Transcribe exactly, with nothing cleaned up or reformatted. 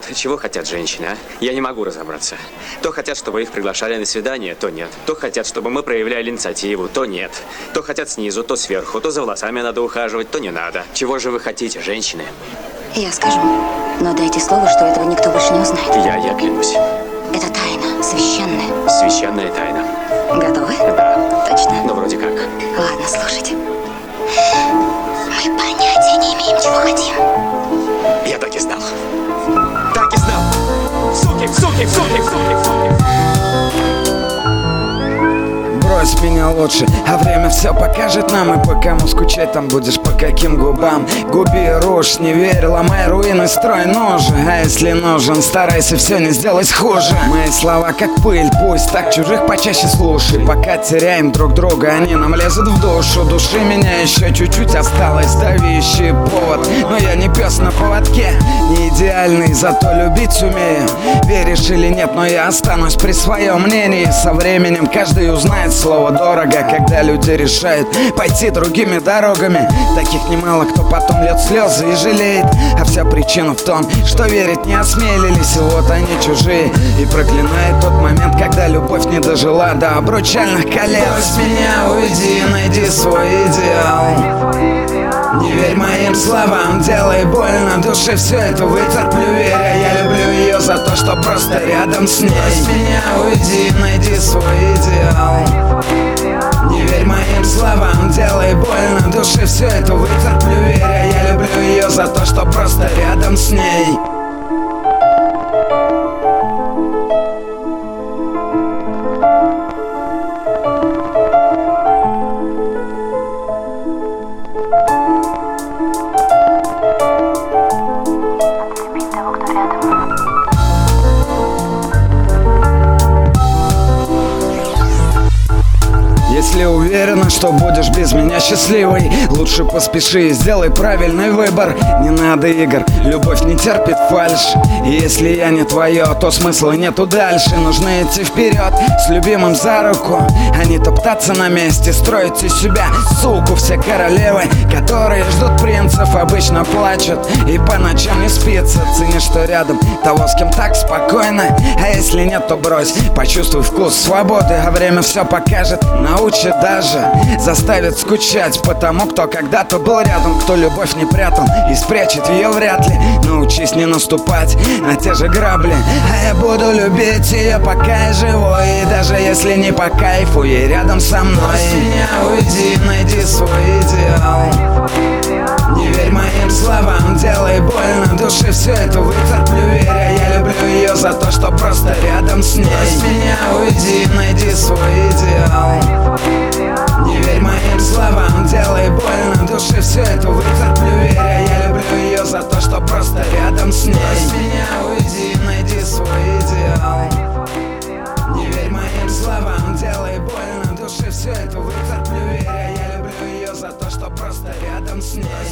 чего хотят женщины, а? Я не могу разобраться. То хотят, чтобы их приглашали на свидание, то нет. То хотят, чтобы мы проявляли инициативу, то нет. То хотят снизу, то сверху, то за волосами надо ухаживать, то не надо. Чего же вы хотите, женщины? Я скажу, но дайте слово, что этого никто больше не узнает. Я, я клянусь. Это тайна, священная. Священная тайна. Готовы? Да. Точно? Ну, вроде как. Ладно, слушайте. Мы понятия не имеем, чего хотим. Я так и знал. Так и знал. Суки, суки, суки, суки, суки. Брось меня лучше, а время все покажет нам. И по кому скучать там будешь, по каким губам. Губи рожь, не верь, ломай руины, строй ножи. А если нужен, старайся все не сделать хуже. Мои слова как пыль, пусть так чужих почаще слушай. Пока теряем друг друга, они нам лезут в душу. Души меня еще чуть-чуть осталось, давящий повод. Но я не пес на поводке, не идеальный, зато любить умею. Веришь или нет, но я останусь при своем мнении. Со временем каждый узнает слово дорого, когда люди решают пойти другими дорогами. Таких немало, кто потом льет слезы и жалеет. А вся причина в том, что верить не осмелились. И вот они чужие, и проклинают тот момент, когда любовь не дожила до обручальных колец. Брось меня, уйди, найди свой идеал. Не верь моим словам, делай больно душе, все это вытерплю, веря. Я люблю ее за то, что просто рядом с ней. Брось меня, уйди, найди свой идеал. Не верь моим словам, делай больно душе, все это вытерплю, веря. Я люблю ее за то, что просто рядом с ней. Если уверена, что будешь без меня счастливой, лучше поспеши и сделай правильный выбор. Не надо игр, любовь не терпит фальшь. И если я не твое, то смысла нету дальше. Нужно идти вперед с любимым за руку, а не топтаться на месте, строить из себя суку. Все королевы, которые ждут принцев, обычно плачут и по ночам не спится. Цени, что рядом того, с кем так спокойно. А если нет, то брось, почувствуй вкус свободы. А время все покажет, научит даже, заставит скучать по тому, кто когда-то был рядом, кто любовь не прятал и спрячет ее вряд ли. Научись не наступать на те же грабли, а я буду любить ее, пока я живой. И даже если не по кайфу, ей рядом со мной. Брось меня, уйди, найди свой идеал. Не верь моим словам, делай больно душе, все это вытерплю, веря. Я люблю ее за то, что просто рядом с ней. Брось меня, уйди, найди свой идеал. Не верь моим словам, делай больно душе, все это вытерплю, веря. Я люблю ее за то, что просто рядом с ней. Брось меня, уйди, найди свой идеал. Не верь моим словам, делай больно душе, все это вытерплю, веря. Я люблю ее за то, что просто рядом с ней.